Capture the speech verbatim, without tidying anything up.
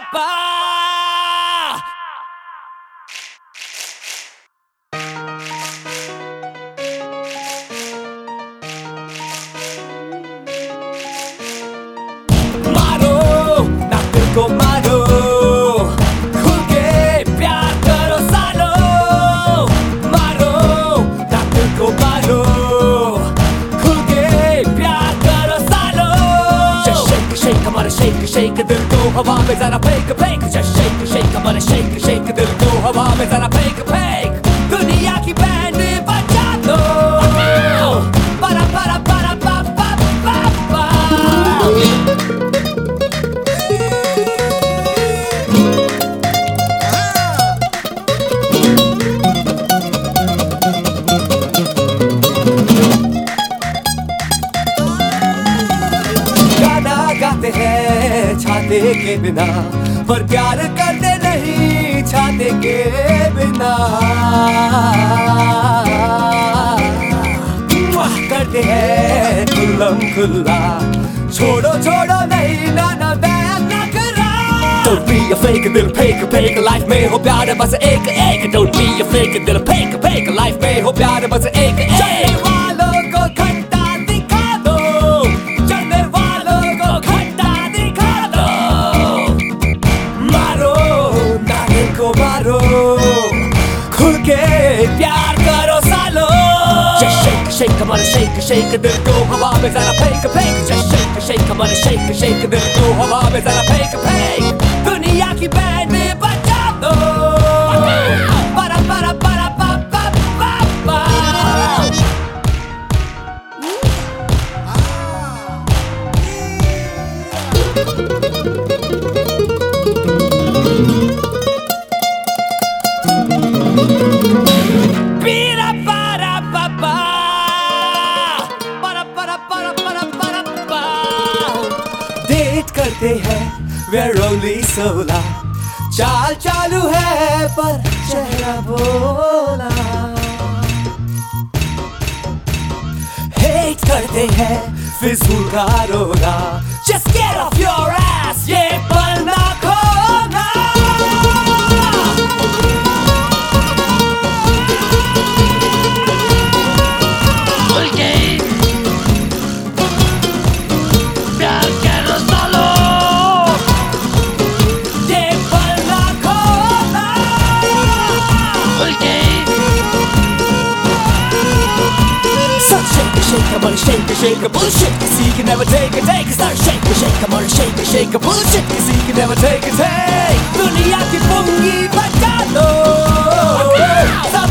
ba. मारो ना दिल को मारो, खुल के प्यार करो सालो. मारो ना दिल को मारो, खुल के प्यार करो सालो. Just shake shake हमारे shake shake दिल को हवा में जरा फेंक फेंक. Just shake shake हमारे shake shake दिल को हवा में जरा फेंक फेंक. दुनिया की बैंड बजा दो. para para para pa pa pa pa. गाना गाते हैं छाते के बिना, पर प्यार करते नहीं छाते के बिना. मुआ करते हैं खुल्लम खुल्ला, छोड़ो छोड़ो नहीं ना ना बैक ना करा. Don't be a fake दिल फेंक फेंक, लाइफ में हो प्यार बस एक एक. Don't be a fake दिल फेंक फेंक, लाइफ में हो प्यार बस एक एक. चलने वालों को खट्टा दिखा दो, चलने वालों को खट्टा दिखा दो. मारो ना दिल को मारो, खुल के प्यार करो सालो. Just shake shake हमारे shake shake दिल को हवा में जरा फेंक फेंक. Just shake shake हमारे shake shake दिल को हवा में जरा फेंक फेंक. दुनिया की बैंड बजा दो. para para para pa pa pa pa. Pira para pa pa. para para para para para pa. Date करते हैं we're only सोलह, चाल चालू है पर चेहरा बोला. हेट करते हैं फिजूल का रोना, just get off your ass, ये पल ना खोना. प्यार करो सालो. ये पल ना खोना. So shake shake I'm gonna shake shake bullshit, cause he can never take a take. Start shake shake I'm gonna shake shake bullshit, cause he can never take a take. दुनिया की पुंगी बजा दो.